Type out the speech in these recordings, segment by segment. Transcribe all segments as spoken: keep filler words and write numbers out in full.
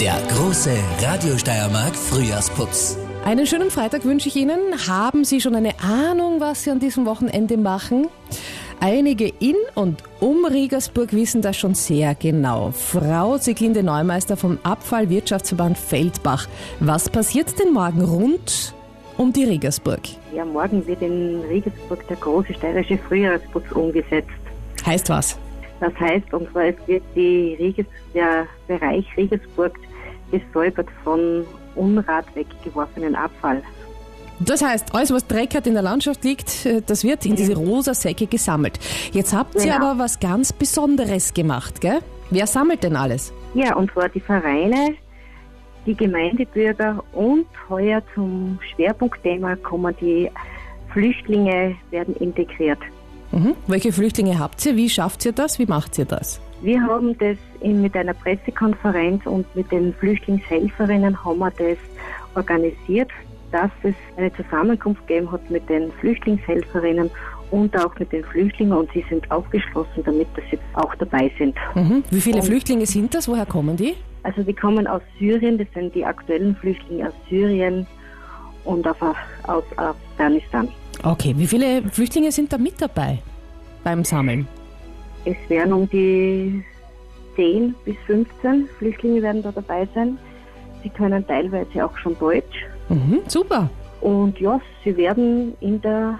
Der große Radio Steiermark Frühjahrsputz. Einen schönen Freitag wünsche ich Ihnen. Haben Sie schon eine Ahnung, was Sie an diesem Wochenende machen? Einige in und um Regensburg wissen das schon sehr genau. Frau Sieglinde Neumeister vom Abfallwirtschaftsverband Feldbach. Was passiert denn morgen rund um die Regensburg? Ja, morgen wird in Regensburg der große steirische Frühjahrsputz umgesetzt. Heißt was? Das heißt, und zwar es wird die Reges, der Bereich Regensburg gesäubert von Unrat weggeworfenen Abfall. Das heißt, alles, was Dreck hat in der Landschaft liegt, das wird in diese rosa Säcke gesammelt. Jetzt habt ihr Genau. aber was ganz Besonderes gemacht, gell? Wer sammelt denn alles? Ja, und zwar die Vereine, die Gemeindebürger und heuer zum Schwerpunktthema kommen die Flüchtlinge, werden integriert. Mhm. Welche Flüchtlinge habt ihr? Wie schafft ihr das? Wie macht ihr das? Wir haben das in, mit einer Pressekonferenz und mit den Flüchtlingshelferinnen haben wir das organisiert, dass es eine Zusammenkunft gegeben hat mit den Flüchtlingshelferinnen und auch mit den Flüchtlingen, und sie sind aufgeschlossen damit, dass sie auch dabei sind. Mhm. Wie viele Und Flüchtlinge sind das? Woher kommen die? Also die kommen aus Syrien, das sind die aktuellen Flüchtlinge aus Syrien und auch aus Afghanistan. Okay, wie viele Flüchtlinge sind da mit dabei beim Sammeln? Es werden um die zehn bis fünfzehn Flüchtlinge werden da dabei sein. Sie können teilweise auch schon Deutsch. Mhm, super. Und ja, sie werden in der,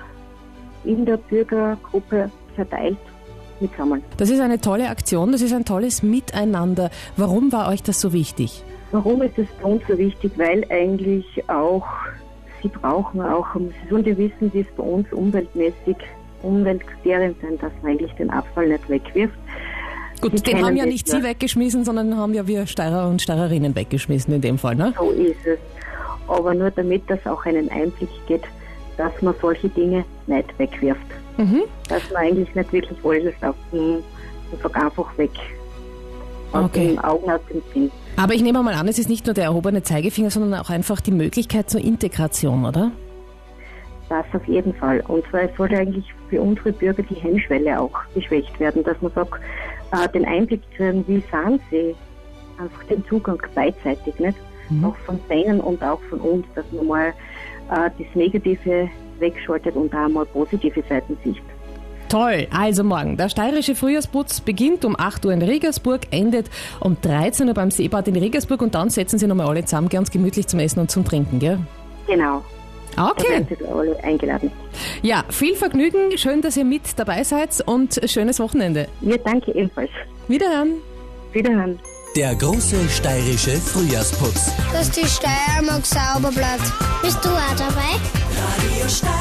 in der Bürgergruppe verteilt mitsammeln. Das ist eine tolle Aktion, das ist ein tolles Miteinander. Warum war euch das so wichtig? Warum ist es bei uns so wichtig? Weil eigentlich auch, sie brauchen auch, und wir wissen, wie es bei uns umweltmäßig Umweltkriterien sind, dass man eigentlich den Abfall nicht wegwirft. Gut, Sie den haben kennen ja das, nicht ne? Sie weggeschmissen, sondern haben ja wir Steirer und Steirerinnen weggeschmissen in dem Fall, ne? So ist es. Aber nur damit das auch einen Einblick geht, dass man solche Dinge nicht wegwirft. Mhm. Dass man eigentlich nicht wirklich alles auf den, ich sag einfach weg. Aus Okay. den Augen, aus dem Sinn. Aber ich nehme mal an, es ist nicht nur der erhobene Zeigefinger, sondern auch einfach die Möglichkeit zur Integration, oder? Das auf jeden Fall. Und zwar sollte eigentlich für unsere Bürger die Hemmschwelle auch geschwächt werden, dass man sagt, äh, den Einblick kriegen, wie sind sie, einfach den Zugang beidseitig, nicht? Mhm. Auch von denen und auch von uns, dass man mal äh, das Negative wegschaltet und da mal positive Seiten sieht. Toll, also morgen. Der steirische Frühjahrsputz beginnt um acht Uhr in Regensburg, endet um dreizehn Uhr beim Seebad in Regensburg und dann setzen Sie nochmal alle zusammen, ganz gemütlich zum Essen und zum Trinken, gell? Genau. Da Okay. werden Sie alle eingeladen. Ja, viel Vergnügen, schön, dass ihr mit dabei seid und schönes Wochenende. Wir danke ebenfalls. Wiederhören. Wiederhören. Der große steirische Frühjahrsputz. Dass die Steiermark sauber bleibt. Bist du auch dabei? Radio Steiermark.